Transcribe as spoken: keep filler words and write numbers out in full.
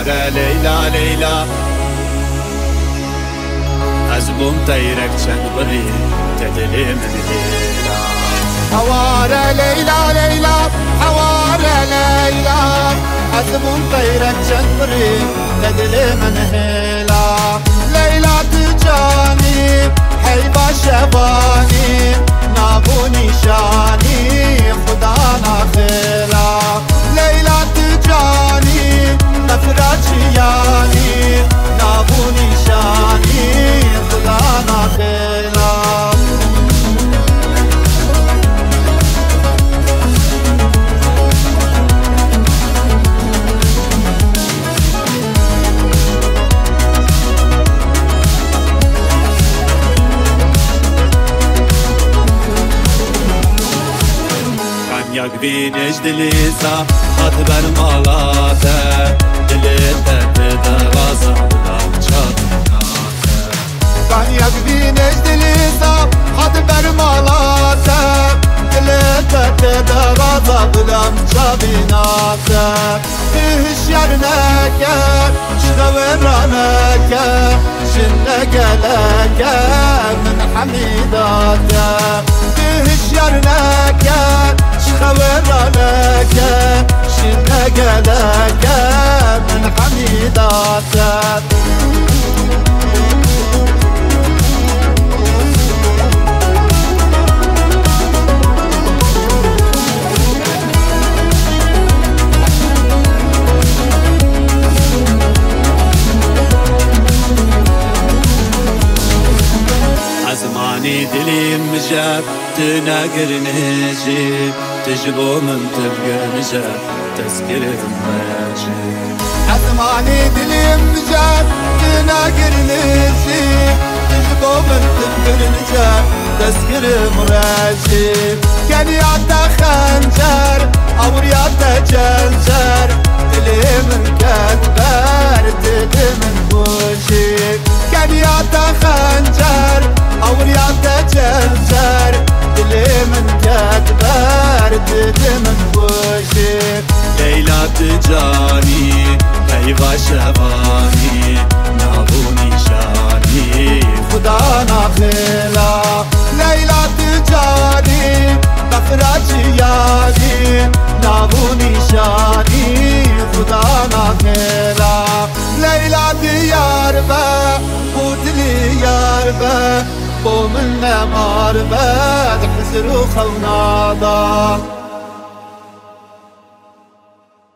هواره لیلا لیلا از بوم طیرک چند بری تدلی من هیلا هواره لیلا لیلا هواره لیلا از بوم طیرک چند بری تدلی من هیلا لیلا تجانی حیبا شبانی نابو نشانی خدا نخیلا لیلا تجانی نفرچیانی نابو نشانی خدا نخیلا یک بینش دلیزا خط بر مالاته دلیته تدرازا بلام چابیناته کن یک بینش دلیزا خط بر مالاته دلیته تدرازا بلام چابیناته هشیار نکر شغورانکر شنگلکر من حمیداته هشیار نکر خبرانك شنك لك من حميداتك أزماني دلي مجاب تناقر نجيب تجبو من تبقى نجاب تذكر مراجع أزماني دلي مجاب تناقر نجيب تجبو من تبقى نجاب تذكر مراجع كان يعطى خنجر أو رياضة جنجر دلي من كتبر دلي من بوشي كان يعطى خنجر أو رياضة جنجر دلي من كتبر دلي من بوشي ليلى تجاني هيبا شباني نابو نشاني خدا نخيلا ليلى تجاني نفراتي يادي نابو نشاني خدا نخيلا ليلى ديار با بودلي يار با بو من مار با حزر خونا